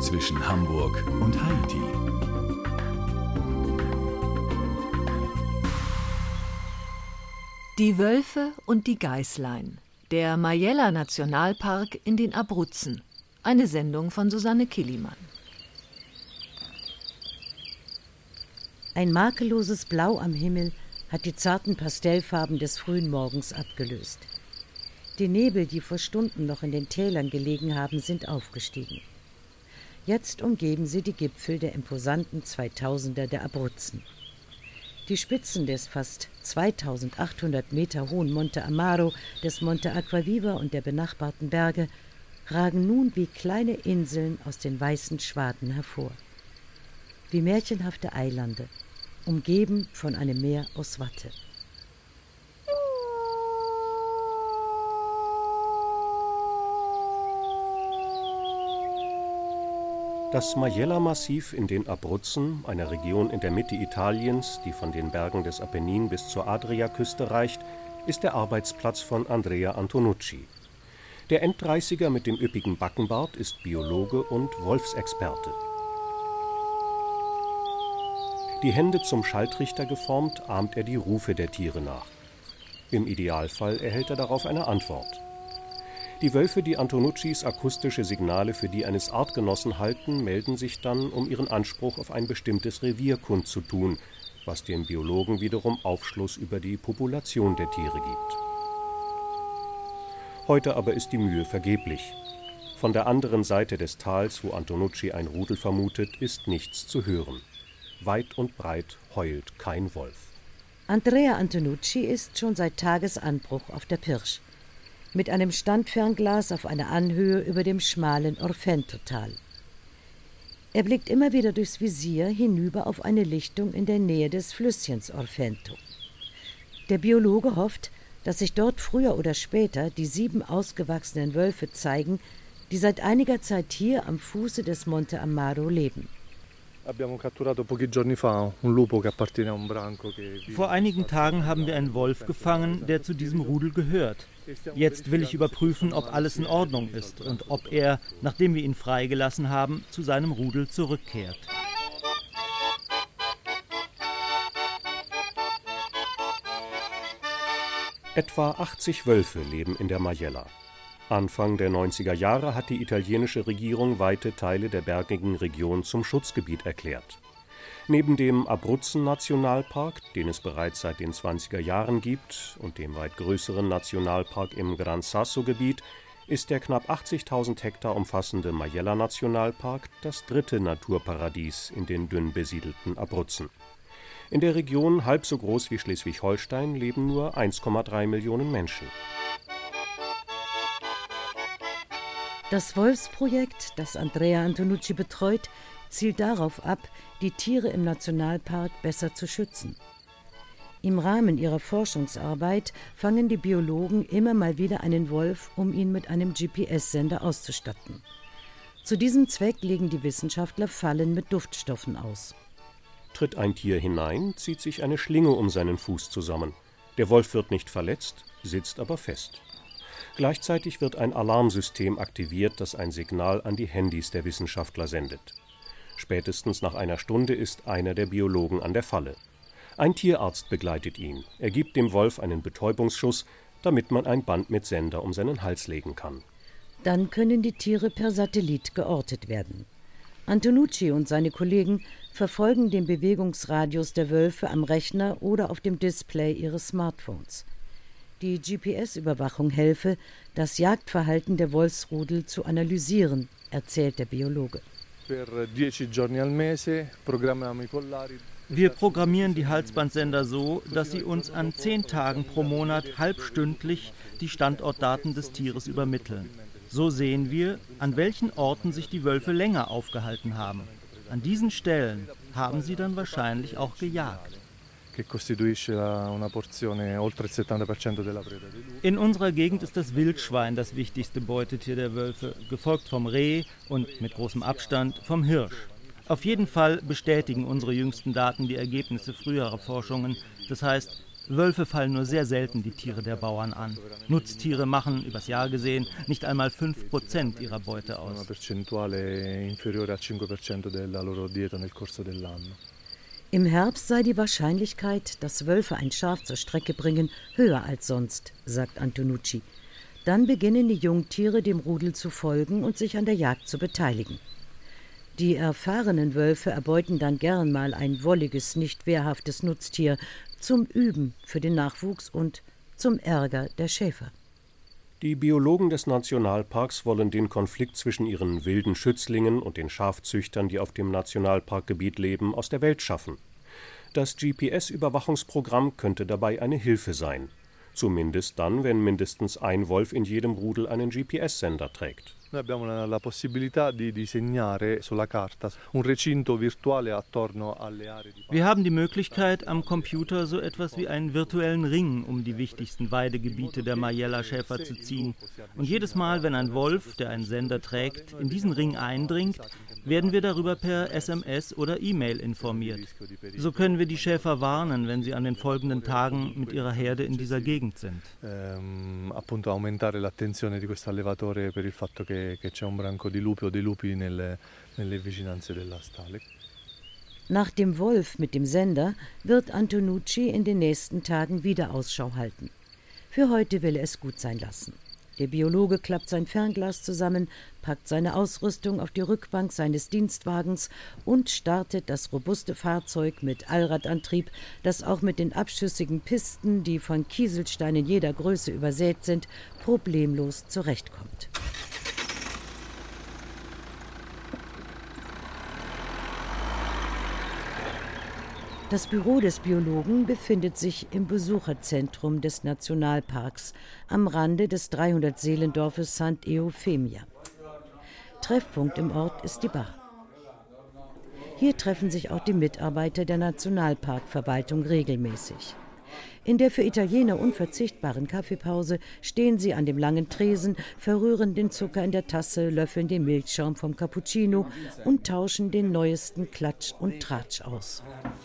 zwischen Hamburg und Haiti. Die Wölfe und die Geißlein. Der Majella-Nationalpark in den Abruzzen. Eine Sendung von Susanne Kilimann. Ein makelloses Blau am Himmel hat die zarten Pastellfarben des frühen Morgens abgelöst. Die Nebel, die vor Stunden noch in den Tälern gelegen haben, sind aufgestiegen. Jetzt umgeben sie die Gipfel der imposanten 2000er der Abruzzen. Die Spitzen des fast 2800 Meter hohen Monte Amaro, des Monte Acquaviva und der benachbarten Berge ragen nun wie kleine Inseln aus den weißen Schwaden hervor. Wie märchenhafte Eilande, umgeben von einem Meer aus Watte. Das Majella-Massiv in den Abruzzen, einer Region in der Mitte Italiens, die von den Bergen des Apennin bis zur Adriaküste reicht, ist der Arbeitsplatz von Andrea Antonucci. Der End-30er mit dem üppigen Backenbart ist Biologe und Wolfsexperte. Die Hände zum Schalltrichter geformt, ahmt er die Rufe der Tiere nach. Im Idealfall erhält er darauf eine Antwort. Die Wölfe, die Antonuccis akustische Signale für die eines Artgenossen halten, melden sich dann, um ihren Anspruch auf ein bestimmtes Revier kundzutun, was dem Biologen wiederum Aufschluss über die Population der Tiere gibt. Heute aber ist die Mühe vergeblich. Von der anderen Seite des Tals, wo Antonucci ein Rudel vermutet, ist nichts zu hören. Weit und breit heult kein Wolf. Andrea Antonucci ist schon seit Tagesanbruch auf der Pirsch. Mit einem Standfernglas auf einer Anhöhe über dem schmalen Orfento-Tal. Er blickt immer wieder durchs Visier hinüber auf eine Lichtung in der Nähe des Flüsschens Orfento. Der Biologe hofft, dass sich dort früher oder später die 7 ausgewachsenen Wölfe zeigen, die seit einiger Zeit hier am Fuße des Monte Amaro leben. Vor einigen Tagen haben wir einen Wolf gefangen, der zu diesem Rudel gehört. Jetzt will ich überprüfen, ob alles in Ordnung ist und ob er, nachdem wir ihn freigelassen haben, zu seinem Rudel zurückkehrt. Etwa 80 Wölfe leben in der Majella. Anfang der 90er Jahre hat die italienische Regierung weite Teile der bergigen Region zum Schutzgebiet erklärt. Neben dem Abruzzen-Nationalpark, den es bereits seit den 20er Jahren gibt, und dem weit größeren Nationalpark im Gran Sasso-Gebiet, ist der knapp 80.000 Hektar umfassende Majella-Nationalpark das dritte Naturparadies in den dünn besiedelten Abruzzen. In der Region, halb so groß wie Schleswig-Holstein, leben nur 1,3 Millionen Menschen. Das Wolfsprojekt, das Andrea Antonucci betreut, zielt darauf ab, die Tiere im Nationalpark besser zu schützen. Im Rahmen ihrer Forschungsarbeit fangen die Biologen immer mal wieder einen Wolf, um ihn mit einem GPS-Sender auszustatten. Zu diesem Zweck legen die Wissenschaftler Fallen mit Duftstoffen aus. Tritt ein Tier hinein, zieht sich eine Schlinge um seinen Fuß zusammen. Der Wolf wird nicht verletzt, sitzt aber fest. Gleichzeitig wird ein Alarmsystem aktiviert, das ein Signal an die Handys der Wissenschaftler sendet. Spätestens nach einer Stunde ist einer der Biologen an der Falle. Ein Tierarzt begleitet ihn. Er gibt dem Wolf einen Betäubungsschuss, damit man ein Band mit Sender um seinen Hals legen kann. Dann können die Tiere per Satellit geortet werden. Antonucci und seine Kollegen verfolgen den Bewegungsradius der Wölfe am Rechner oder auf dem Display ihres Smartphones. Die GPS-Überwachung helfe, das Jagdverhalten der Wolfsrudel zu analysieren, erzählt der Biologe. Wir programmieren die Halsbandsender so, dass sie uns an 10 Tagen pro Monat halbstündlich die Standortdaten des Tieres übermitteln. So sehen wir, an welchen Orten sich die Wölfe länger aufgehalten haben. An diesen Stellen haben sie dann wahrscheinlich auch gejagt. In unserer Gegend ist das Wildschwein das wichtigste Beutetier der Wölfe, gefolgt vom Reh und mit großem Abstand vom Hirsch. Auf jeden Fall bestätigen unsere jüngsten Daten die Ergebnisse früherer Forschungen. Das heißt, Wölfe fallen nur sehr selten die Tiere der Bauern an. Nutztiere machen, übers Jahr gesehen, nicht einmal 5% ihrer Beute aus. Im Herbst sei die Wahrscheinlichkeit, dass Wölfe ein Schaf zur Strecke bringen, höher als sonst, sagt Antonucci. Dann beginnen die Jungtiere dem Rudel zu folgen und sich an der Jagd zu beteiligen. Die erfahrenen Wölfe erbeuten dann gern mal ein wolliges, nicht wehrhaftes Nutztier zum Üben für den Nachwuchs und zum Ärger der Schäfer. Die Biologen des Nationalparks wollen den Konflikt zwischen ihren wilden Schützlingen und den Schafzüchtern, die auf dem Nationalparkgebiet leben, aus der Welt schaffen. Das GPS-Überwachungsprogramm könnte dabei eine Hilfe sein. Zumindest dann, wenn mindestens ein Wolf in jedem Rudel einen GPS-Sender trägt. Wir haben die Möglichkeit, am Computer so etwas wie einen virtuellen Ring um die wichtigsten Weidegebiete der Majella-Schäfer zu ziehen. Und jedes Mal, wenn ein Wolf, der einen Sender trägt, in diesen Ring eindringt, werden wir darüber per SMS oder E-Mail informiert. So können wir die Schäfer warnen, wenn sie an den folgenden Tagen mit ihrer Herde in dieser Gegend sind. Appunto aumentare l'attenzione di questo allevatore per il fatto che c'è un branco di lupi o dei lupi nelle vicinanze della stalla. Nach dem Wolf mit dem Sender wird Antonucci in den nächsten Tagen wieder Ausschau halten. Für heute will er es gut sein lassen. Der Biologe klappt sein Fernglas zusammen, packt seine Ausrüstung auf die Rückbank seines Dienstwagens und startet das robuste Fahrzeug mit Allradantrieb, das auch mit den abschüssigen Pisten, die von Kieselsteinen jeder Größe übersät sind, problemlos zurechtkommt. Das Büro des Biologen befindet sich im Besucherzentrum des Nationalparks am Rande des 300-Seelendorfes St. Eufemia. Treffpunkt im Ort ist die Bar. Hier treffen sich auch die Mitarbeiter der Nationalparkverwaltung regelmäßig. In der für Italiener unverzichtbaren Kaffeepause stehen sie an dem langen Tresen, verrühren den Zucker in der Tasse, löffeln den Milchschaum vom Cappuccino und tauschen den neuesten Klatsch und Tratsch aus.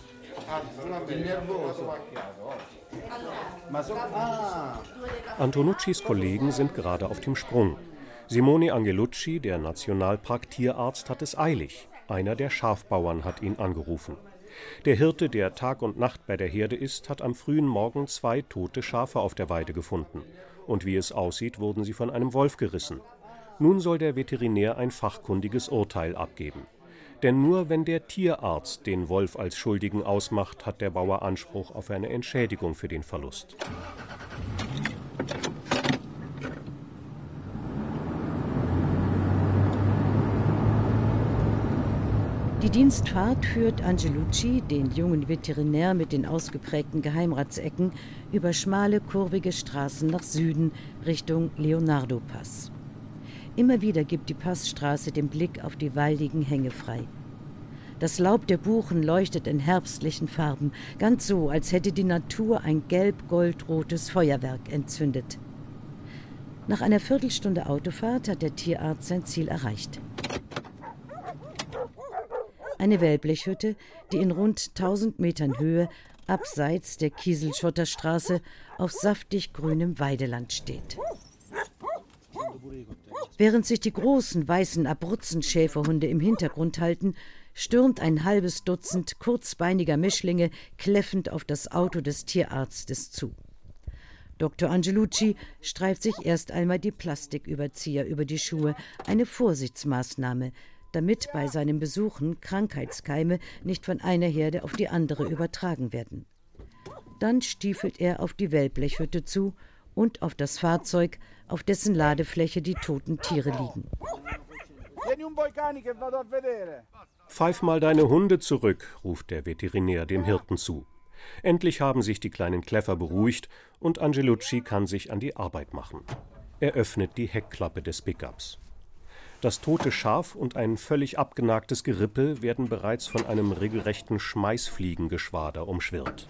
Antonuccis Kollegen sind gerade auf dem Sprung. Simone Angelucci, der Nationalpark-Tierarzt, hat es eilig. Einer der Schafbauern hat ihn angerufen. Der Hirte, der Tag und Nacht bei der Herde ist, hat am frühen Morgen 2 tote Schafe auf der Weide gefunden. Und wie es aussieht, wurden sie von einem Wolf gerissen. Nun soll der Veterinär ein fachkundiges Urteil abgeben. Denn nur wenn der Tierarzt den Wolf als Schuldigen ausmacht, hat der Bauer Anspruch auf eine Entschädigung für den Verlust. Die Dienstfahrt führt Angelucci, den jungen Veterinär mit den ausgeprägten Geheimratsecken, über schmale, kurvige Straßen nach Süden Richtung Leonardo-Pass. Immer wieder gibt die Passstraße den Blick auf die waldigen Hänge frei. Das Laub der Buchen leuchtet in herbstlichen Farben, ganz so, als hätte die Natur ein gelb-goldrotes Feuerwerk entzündet. Nach einer Viertelstunde Autofahrt hat der Tierarzt sein Ziel erreicht. Eine Wellblechhütte, die in rund 1000 Metern Höhe abseits der Kieselschotterstraße auf saftig grünem Weideland steht. Während sich die großen weißen Abruzzen-Schäferhunde im Hintergrund halten, stürmt ein halbes Dutzend kurzbeiniger Mischlinge kläffend auf das Auto des Tierarztes zu. Dr. Angelucci streift sich erst einmal die Plastiküberzieher über die Schuhe, eine Vorsichtsmaßnahme, damit bei seinen Besuchen Krankheitskeime nicht von einer Herde auf die andere übertragen werden. Dann stiefelt er auf die Wellblechhütte zu und auf das Fahrzeug, auf dessen Ladefläche die toten Tiere liegen. »Pfeif mal deine Hunde zurück«, ruft der Veterinär dem Hirten zu. Endlich haben sich die kleinen Kläffer beruhigt und Angelucci kann sich an die Arbeit machen. Er öffnet die Heckklappe des Pickups. Das tote Schaf und ein völlig abgenagtes Gerippe werden bereits von einem regelrechten Schmeißfliegengeschwader umschwirrt.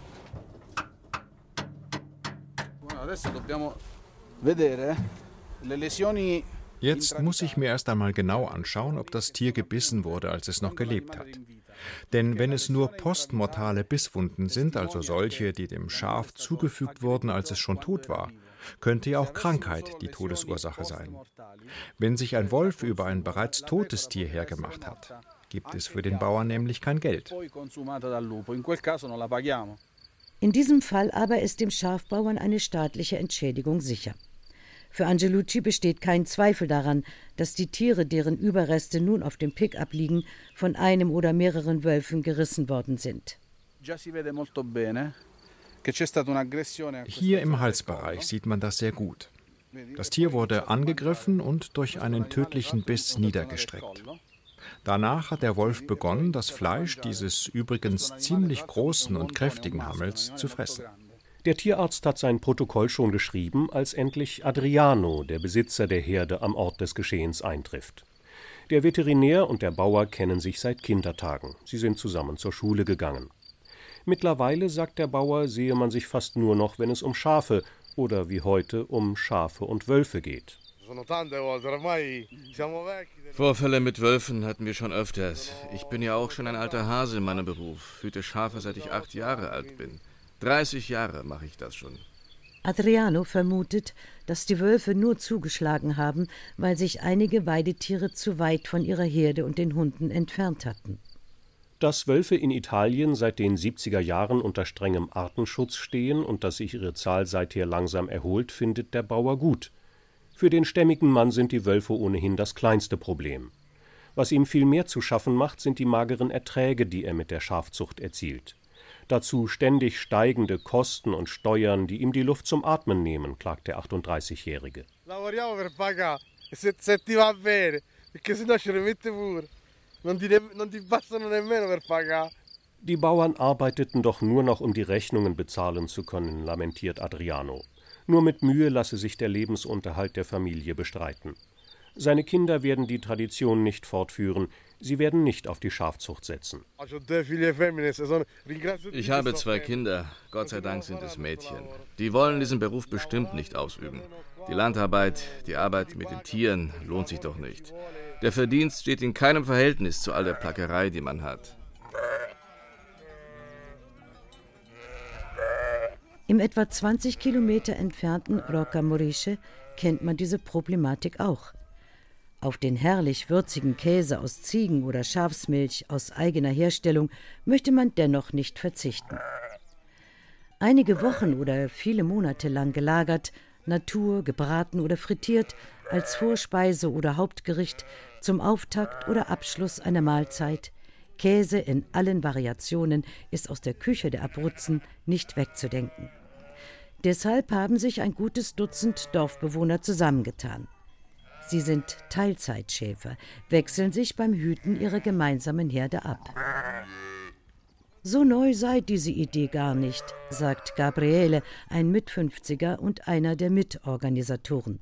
Jetzt muss ich mir erst einmal genau anschauen, ob das Tier gebissen wurde, als es noch gelebt hat. Denn wenn es nur postmortale Bisswunden sind, also solche, die dem Schaf zugefügt wurden, als es schon tot war, könnte ja auch Krankheit die Todesursache sein. Wenn sich ein Wolf über ein bereits totes Tier hergemacht hat, gibt es für den Bauern nämlich kein Geld. In diesem Fall aber ist dem Schafbauern eine staatliche Entschädigung sicher. Für Angelucci besteht kein Zweifel daran, dass die Tiere, deren Überreste nun auf dem Pick-up liegen, von einem oder mehreren Wölfen gerissen worden sind. Hier im Halsbereich sieht man das sehr gut. Das Tier wurde angegriffen und durch einen tödlichen Biss niedergestreckt. Danach hat der Wolf begonnen, das Fleisch dieses übrigens ziemlich großen und kräftigen Hammels zu fressen. Der Tierarzt hat sein Protokoll schon geschrieben, als endlich Adriano, der Besitzer der Herde, am Ort des Geschehens eintrifft. Der Veterinär und der Bauer kennen sich seit Kindertagen. Sie sind zusammen zur Schule gegangen. Mittlerweile, sagt der Bauer, sehe man sich fast nur noch, wenn es um Schafe oder wie heute um Schafe und Wölfe geht. Vorfälle mit Wölfen hatten wir schon öfters. Ich bin ja auch schon ein alter Hase in meinem Beruf, hüte Schafe, seit ich 8 Jahre alt bin. 30 Jahre mache ich das schon. Adriano vermutet, dass die Wölfe nur zugeschlagen haben, weil sich einige Weidetiere zu weit von ihrer Herde und den Hunden entfernt hatten. Dass Wölfe in Italien seit den 70er Jahren unter strengem Artenschutz stehen und dass sich ihre Zahl seither langsam erholt, findet der Bauer gut. Für den stämmigen Mann sind die Wölfe ohnehin das kleinste Problem. Was ihm viel mehr zu schaffen macht, sind die mageren Erträge, die er mit der Schafzucht erzielt. Dazu ständig steigende Kosten und Steuern, die ihm die Luft zum Atmen nehmen, klagt der 38-Jährige. Die Bauern arbeiteten doch nur noch, um die Rechnungen bezahlen zu können, lamentiert Adriano. Nur mit Mühe lasse sich der Lebensunterhalt der Familie bestreiten. Seine Kinder werden die Tradition nicht fortführen, sie werden nicht auf die Schafzucht setzen. Ich habe 2 Kinder, Gott sei Dank sind es Mädchen. Die wollen diesen Beruf bestimmt nicht ausüben. Die Landarbeit, die Arbeit mit den Tieren lohnt sich doch nicht. Der Verdienst steht in keinem Verhältnis zu all der Plackerei, die man hat. Im etwa 20 Kilometer entfernten Roccamorisce kennt man diese Problematik auch. Auf den herrlich würzigen Käse aus Ziegen- oder Schafsmilch aus eigener Herstellung möchte man dennoch nicht verzichten. Einige Wochen oder viele Monate lang gelagert, Natur, gebraten oder frittiert, als Vorspeise oder Hauptgericht, zum Auftakt oder Abschluss einer Mahlzeit. Käse in allen Variationen ist aus der Küche der Abruzzen nicht wegzudenken. Deshalb haben sich ein gutes Dutzend Dorfbewohner zusammengetan. Sie sind Teilzeitschäfer, wechseln sich beim Hüten ihrer gemeinsamen Herde ab. So neu sei diese Idee gar nicht, sagt Gabriele, ein Mit-50er und einer der Mitorganisatoren.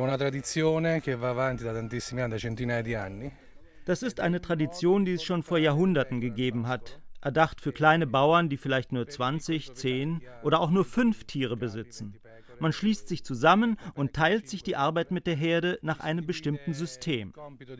Das ist eine Tradition, die es schon vor Jahrhunderten gegeben hat. Erdacht für kleine Bauern, die vielleicht nur 20, 10 oder auch nur 5 Tiere besitzen. Man schließt sich zusammen und teilt sich die Arbeit mit der Herde nach einem bestimmten System.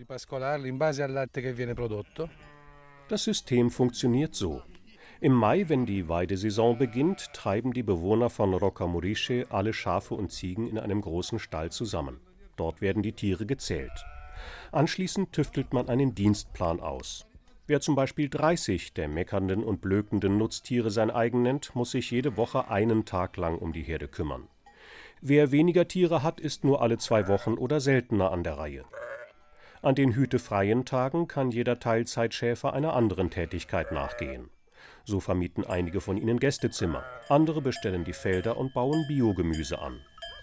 Das System funktioniert so. Im Mai, wenn die Weidesaison beginnt, treiben die Bewohner von Roccamorisce alle Schafe und Ziegen in einem großen Stall zusammen. Dort werden die Tiere gezählt. Anschließend tüftelt man einen Dienstplan aus. Wer zum Beispiel 30 der meckernden und blökenden Nutztiere sein eigen nennt, muss sich jede Woche einen Tag lang um die Herde kümmern. Wer weniger Tiere hat, ist nur alle 2 Wochen oder seltener an der Reihe. An den hütefreien Tagen kann jeder Teilzeitschäfer einer anderen Tätigkeit nachgehen. So vermieten einige von ihnen Gästezimmer, andere bestellen die Felder und bauen Biogemüse an.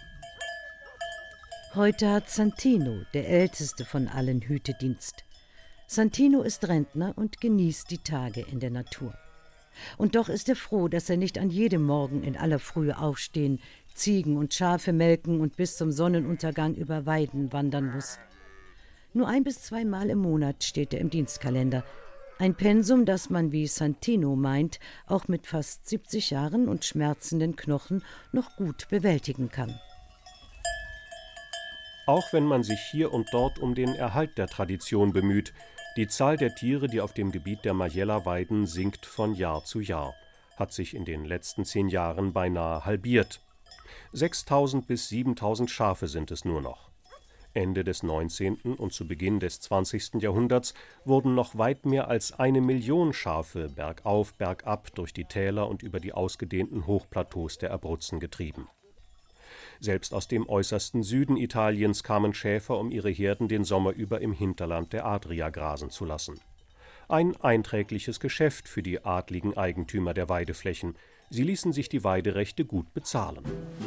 Heute hat Santino, der älteste von allen, Hütedienst. Santino ist Rentner und genießt die Tage in der Natur. Und doch ist er froh, dass er nicht an jedem Morgen in aller Frühe aufstehen, Ziegen und Schafe melken und bis zum Sonnenuntergang über Weiden wandern muss. Nur 1 bis 2 Mal im Monat steht er im Dienstkalender. Ein Pensum, das man, wie Santino meint, auch mit fast 70 Jahren und schmerzenden Knochen noch gut bewältigen kann. Auch wenn man sich hier und dort um den Erhalt der Tradition bemüht, die Zahl der Tiere, die auf dem Gebiet der Majella weiden, sinkt von Jahr zu Jahr, hat sich in den letzten 10 Jahren beinahe halbiert. 6.000 bis 7.000 Schafe sind es nur noch. Ende des 19. und zu Beginn des 20. Jahrhunderts wurden noch weit mehr als 1 Million Schafe bergauf, bergab durch die Täler und über die ausgedehnten Hochplateaus der Abruzzen getrieben. Selbst aus dem äußersten Süden Italiens kamen Schäfer, um ihre Herden den Sommer über im Hinterland der Adria grasen zu lassen. Ein einträgliches Geschäft für die adligen Eigentümer der Weideflächen. Sie ließen sich die Weiderechte gut bezahlen.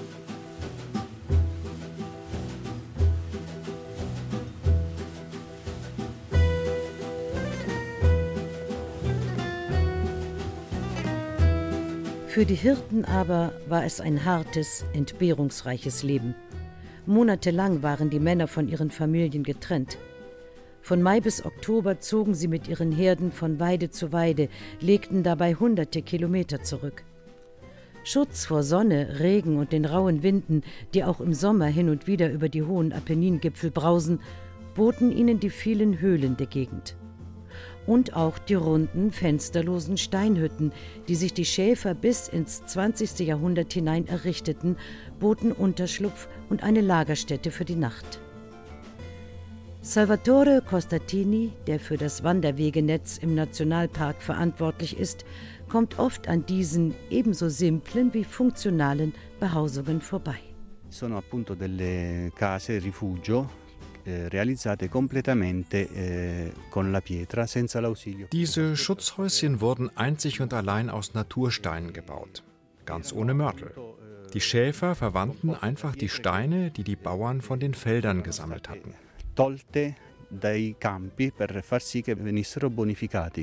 Für die Hirten aber war es ein hartes, entbehrungsreiches Leben. Monatelang waren die Männer von ihren Familien getrennt. Von Mai bis Oktober zogen sie mit ihren Herden von Weide zu Weide, legten dabei hunderte Kilometer zurück. Schutz vor Sonne, Regen und den rauen Winden, die auch im Sommer hin und wieder über die hohen Apenningipfel brausen, boten ihnen die vielen Höhlen der Gegend. Und auch die runden, fensterlosen Steinhütten, die sich die Schäfer bis ins 20. Jahrhundert hinein errichteten, boten Unterschlupf und eine Lagerstätte für die Nacht. Salvatore Costatini, der für das Wanderwegenetz im Nationalpark verantwortlich ist, kommt oft an diesen ebenso simplen wie funktionalen Behausungen vorbei. Sono appunto delle case rifugio realizzate completamente con la pietra senza l'ausilio. Diese Schutzhäuschen wurden einzig und allein aus Natursteinen gebaut, ganz ohne Mörtel. Die Schäfer verwandten einfach die Steine, die die Bauern von den Feldern gesammelt hatten. Tolte dai campi per far sì che venissero bonificati.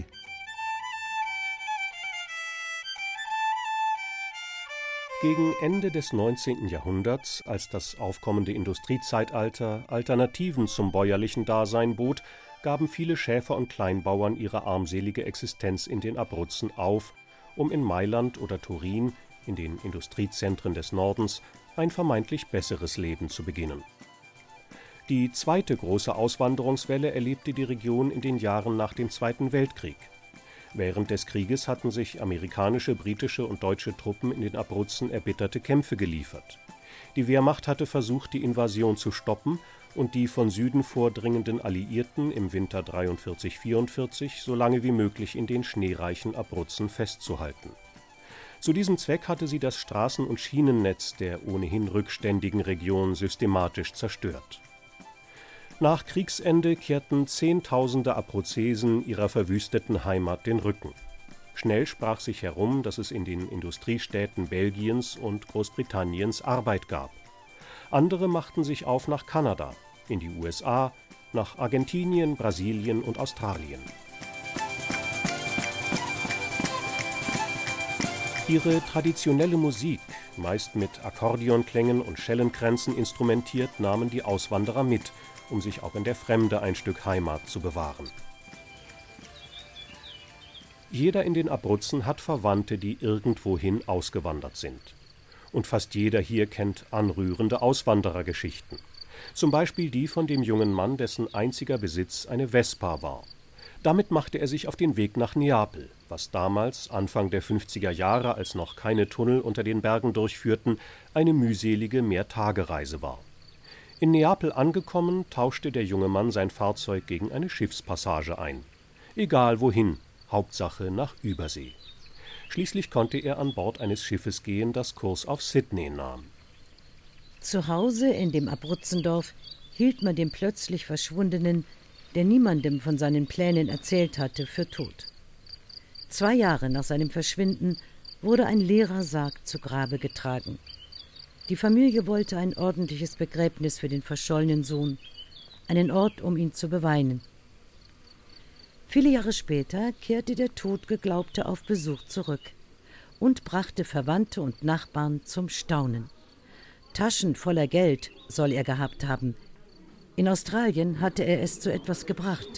Gegen Ende des 19. Jahrhunderts, als das aufkommende Industriezeitalter Alternativen zum bäuerlichen Dasein bot, gaben viele Schäfer und Kleinbauern ihre armselige Existenz in den Abruzzen auf, um in Mailand oder Turin, in den Industriezentren des Nordens, ein vermeintlich besseres Leben zu beginnen. Die zweite große Auswanderungswelle erlebte die Region in den Jahren nach dem Zweiten Weltkrieg. Während des Krieges hatten sich amerikanische, britische und deutsche Truppen in den Abruzzen erbitterte Kämpfe geliefert. Die Wehrmacht hatte versucht, die Invasion zu stoppen und die von Süden vordringenden Alliierten im Winter 43/44 so lange wie möglich in den schneereichen Abruzzen festzuhalten. Zu diesem Zweck hatte sie das Straßen- und Schienennetz der ohnehin rückständigen Region systematisch zerstört. Nach Kriegsende kehrten Zehntausende Abruzzesen ihrer verwüsteten Heimat den Rücken. Schnell sprach sich herum, dass es in den Industriestädten Belgiens und Großbritanniens Arbeit gab. Andere machten sich auf nach Kanada, in die USA, nach Argentinien, Brasilien und Australien. Ihre traditionelle Musik, meist mit Akkordeonklängen und Schellenkränzen instrumentiert, nahmen die Auswanderer mit, um sich auch in der Fremde ein Stück Heimat zu bewahren. Jeder in den Abruzzen hat Verwandte, die irgendwohin ausgewandert sind. Und fast jeder hier kennt anrührende Auswanderergeschichten. Zum Beispiel die von dem jungen Mann, dessen einziger Besitz eine Vespa war. Damit machte er sich auf den Weg nach Neapel, was damals, Anfang der 50er Jahre, als noch keine Tunnel unter den Bergen durchführten, eine mühselige Mehrtagereise war. In Neapel angekommen, tauschte der junge Mann sein Fahrzeug gegen eine Schiffspassage ein. Egal wohin, Hauptsache nach Übersee. Schließlich konnte er an Bord eines Schiffes gehen, das Kurs auf Sydney nahm. Zu Hause in dem Abruzzendorf hielt man den plötzlich Verschwundenen, der niemandem von seinen Plänen erzählt hatte, für tot. 2 Jahre nach seinem Verschwinden wurde ein leerer Sarg zu Grabe getragen. Die Familie wollte ein ordentliches Begräbnis für den verschollenen Sohn, einen Ort, um ihn zu beweinen. Viele Jahre später kehrte der Totgeglaubte auf Besuch zurück und brachte Verwandte und Nachbarn zum Staunen. Taschen voller Geld soll er gehabt haben. In Australien hatte er es zu etwas gebracht.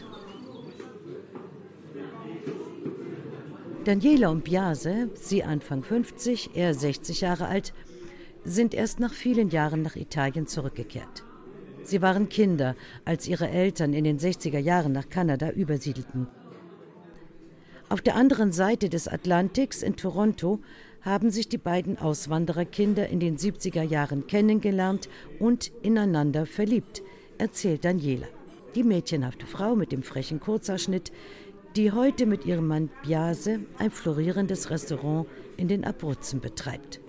Daniela und Biase, sie Anfang 50, er 60 Jahre alt, sind erst nach vielen Jahren nach Italien zurückgekehrt. Sie waren Kinder, als ihre Eltern in den 60er Jahren nach Kanada übersiedelten. Auf der anderen Seite des Atlantiks in Toronto haben sich die beiden Auswandererkinder in den 70er Jahren kennengelernt und ineinander verliebt, erzählt Daniela, die mädchenhafte Frau mit dem frechen Kurzhaarschnitt, die heute mit ihrem Mann Biase ein florierendes Restaurant in den Abruzzen betreibt.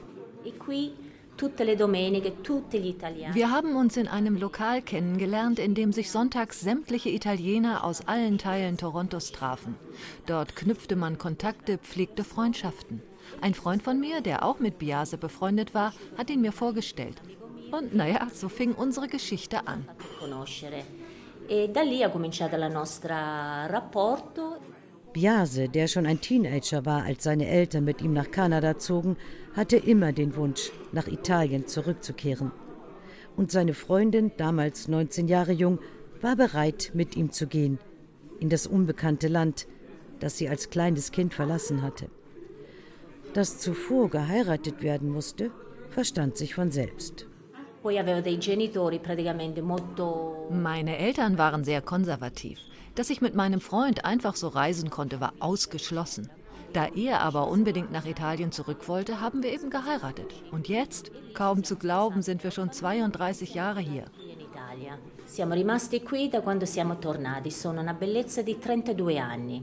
Wir haben uns in einem Lokal kennengelernt, in dem sich sonntags sämtliche Italiener aus allen Teilen Torontos trafen. Dort knüpfte man Kontakte, pflegte Freundschaften. Ein Freund von mir, der auch mit Biase befreundet war, hat ihn mir vorgestellt. Und naja, so fing unsere Geschichte an. Biase, der schon ein Teenager war, als seine Eltern mit ihm nach Kanada zogen, hatte immer den Wunsch, nach Italien zurückzukehren. Und seine Freundin, damals 19 Jahre jung, war bereit, mit ihm zu gehen, in das unbekannte Land, das sie als kleines Kind verlassen hatte. Dass zuvor geheiratet werden musste, verstand sich von selbst. Meine Eltern waren sehr konservativ. Dass ich mit meinem Freund einfach so reisen konnte, war ausgeschlossen. Da er aber unbedingt nach Italien zurück wollte, haben wir eben geheiratet. Und jetzt, kaum zu glauben, sind wir schon 32 Jahre hier. Siamo rimasti qui da quando siamo tornati. Sono una bellezza di 32 anni.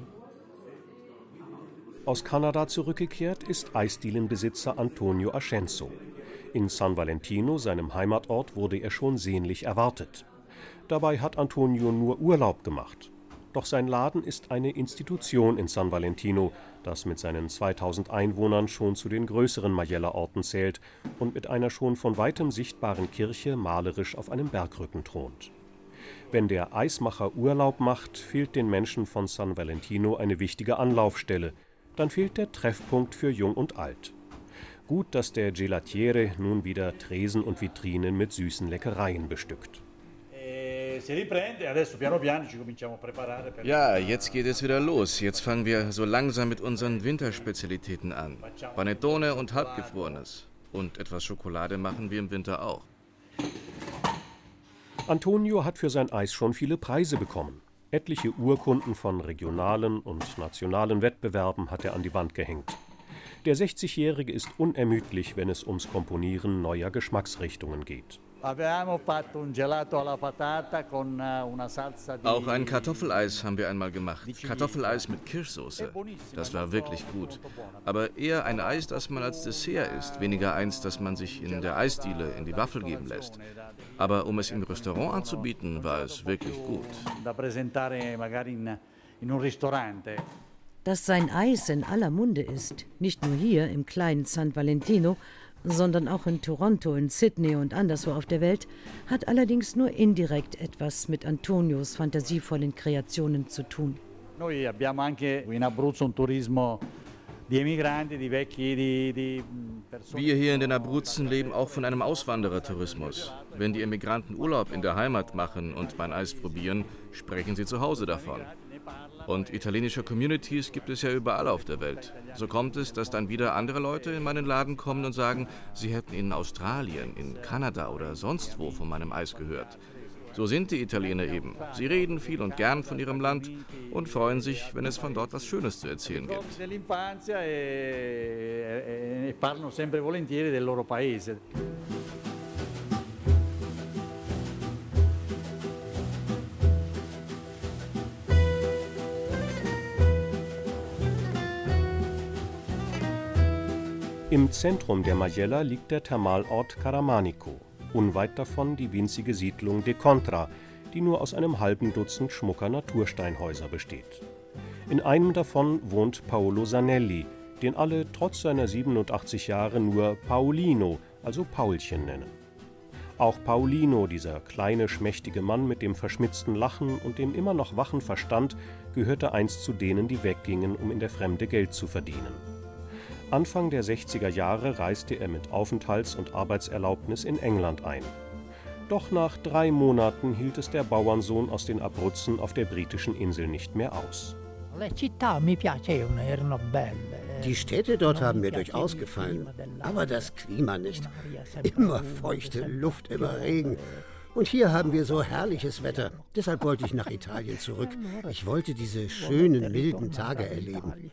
Aus Kanada zurückgekehrt ist Eisdielenbesitzer Antonio Ascenso. In San Valentino, seinem Heimatort, wurde er schon sehnlich erwartet. Dabei hat Antonio nur Urlaub gemacht. Doch sein Laden ist eine Institution in San Valentino, das mit seinen 2000 Einwohnern schon zu den größeren Majella-Orten zählt und mit einer schon von weitem sichtbaren Kirche malerisch auf einem Bergrücken thront. Wenn der Eismacher Urlaub macht, fehlt den Menschen von San Valentino eine wichtige Anlaufstelle. Dann fehlt der Treffpunkt für Jung und Alt. Gut, dass der Gelatiere nun wieder Tresen und Vitrinen mit süßen Leckereien bestückt. Ja, jetzt geht es wieder los. Jetzt fangen wir so langsam mit unseren Winterspezialitäten an. Panettone und Halbgefrorenes. Und etwas Schokolade machen wir im Winter auch. Antonio hat für sein Eis schon viele Preise bekommen. Etliche Urkunden von regionalen und nationalen Wettbewerben hat er an die Wand gehängt. Der 60-Jährige ist unermüdlich, wenn es ums Komponieren neuer Geschmacksrichtungen geht. Auch ein Kartoffeleis haben wir einmal gemacht. Kartoffeleis mit Kirschsoße. Das war wirklich gut. Aber eher ein Eis, das man als Dessert isst, weniger eins, das man sich in der Eisdiele in die Waffel geben lässt. Aber um es im Restaurant anzubieten, war es wirklich gut. Dass sein Eis in aller Munde ist, nicht nur hier im kleinen San Valentino, sondern auch in Toronto, in Sydney und anderswo auf der Welt, hat allerdings nur indirekt etwas mit Antonios fantasievollen Kreationen zu tun. Wir hier in den Abruzzen leben auch von einem Auswanderertourismus. Wenn die Emigranten Urlaub in der Heimat machen und mein Eis probieren, sprechen sie zu Hause davon. Und italienische Communities gibt es ja überall auf der Welt. So kommt es, dass dann wieder andere Leute in meinen Laden kommen und sagen, sie hätten in Australien, in Kanada oder sonst wo von meinem Eis gehört. So sind die Italiener eben. Sie reden viel und gern von ihrem Land und freuen sich, wenn es von dort was Schönes zu erzählen gibt. Im Zentrum der Majella liegt der Thermalort Caramanico, unweit davon die winzige Siedlung De Contra, die nur aus einem halben Dutzend schmucker Natursteinhäuser besteht. In einem davon wohnt Paolo Sanelli, den alle trotz seiner 87 Jahre nur Paolino, also Paulchen, nennen. Auch Paolino, dieser kleine, schmächtige Mann mit dem verschmitzten Lachen und dem immer noch wachen Verstand, gehörte einst zu denen, die weggingen, um in der Fremde Geld zu verdienen. Anfang der 60er Jahre reiste er mit Aufenthalts- und Arbeitserlaubnis in England ein. Doch nach 3 Monaten hielt es der Bauernsohn aus den Abruzzen auf der britischen Insel nicht mehr aus. Die Städte dort haben mir durchaus gefallen, aber das Klima nicht. Immer feuchte Luft, immer Regen. Und hier haben wir so herrliches Wetter. Deshalb wollte ich nach Italien zurück. Ich wollte diese schönen, milden Tage erleben.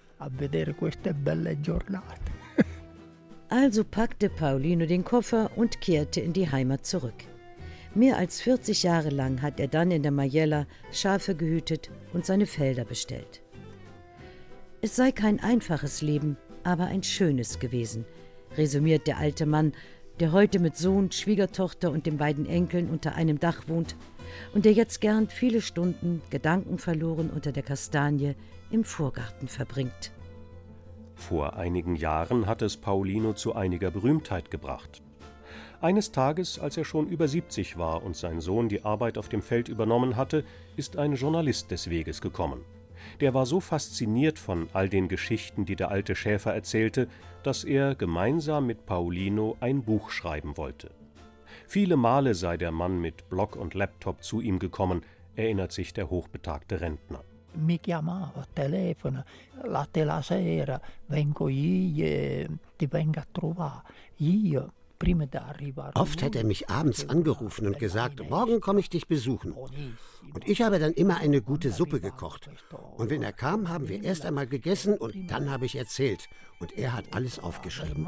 Also packte Paolino den Koffer und kehrte in die Heimat zurück. Mehr als 40 Jahre lang hat er dann in der Majella Schafe gehütet und seine Felder bestellt. Es sei kein einfaches Leben, aber ein schönes gewesen, resümiert der alte Mann, der heute mit Sohn, Schwiegertochter und den beiden Enkeln unter einem Dach wohnt und der jetzt gern viele Stunden, gedankenverloren unter der Kastanie, im Vorgarten verbringt. Vor einigen Jahren hat es Paolino zu einiger Berühmtheit gebracht. Eines Tages, als er schon über 70 war und sein Sohn die Arbeit auf dem Feld übernommen hatte, ist ein Journalist des Weges gekommen. Der war so fasziniert von all den Geschichten, die der alte Schäfer erzählte, dass er gemeinsam mit Paolino ein Buch schreiben wollte. Viele Male sei der Mann mit Block und Laptop zu ihm gekommen, erinnert sich der hochbetagte Rentner. Mi chiamava, telefona, latte la sera, vengo io, ti vengo a trovare, io. Oft hat er mich abends angerufen und gesagt, morgen komme ich dich besuchen. Und ich habe dann immer eine gute Suppe gekocht. Und wenn er kam, haben wir erst einmal gegessen und dann habe ich erzählt. Und er hat alles aufgeschrieben.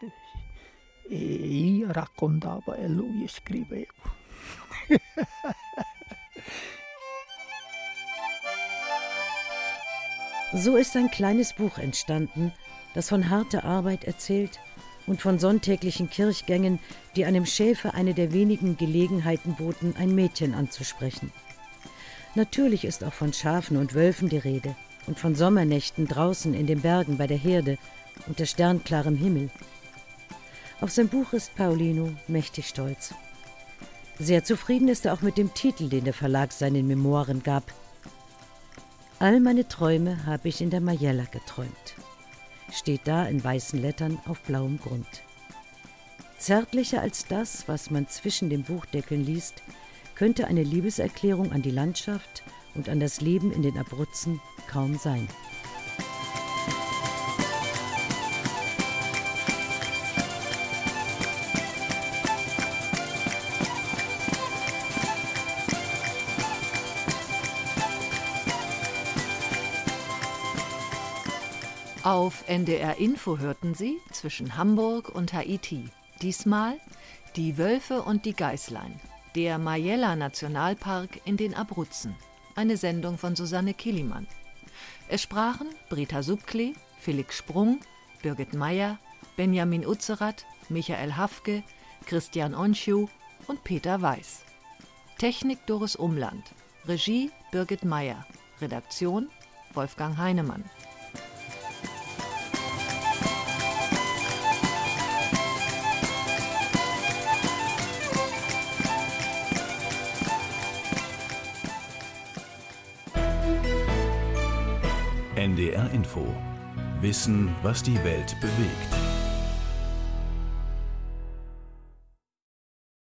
So ist ein kleines Buch entstanden, das von harter Arbeit erzählt und von sonntäglichen Kirchgängen, die einem Schäfer eine der wenigen Gelegenheiten boten, ein Mädchen anzusprechen. Natürlich ist auch von Schafen und Wölfen die Rede und von Sommernächten draußen in den Bergen bei der Herde unter sternklarem Himmel. Auf sein Buch ist Paolino mächtig stolz. Sehr zufrieden ist er auch mit dem Titel, den der Verlag seinen Memoiren gab. All meine Träume habe ich in der Majella geträumt. Steht da in weißen Lettern auf blauem Grund. Zärtlicher als das, was man zwischen den Buchdeckeln liest, könnte eine Liebeserklärung an die Landschaft und an das Leben in den Abruzzen kaum sein. Auf NDR Info hörten Sie zwischen Hamburg und Haiti. Diesmal die Wölfe und die Geißlein. Der Majella-Nationalpark in den Abruzzen. Eine Sendung von Susanne Kilimann. Es sprachen Britta Subkli, Felix Sprung, Birgit Meyer, Benjamin Utzerath, Michael Hafke, Christian Onchu und Peter Weiß. Technik Doris Umland. Regie Birgit Meyer. Redaktion Wolfgang Heinemann. NDR Info. Wissen, was die Welt bewegt.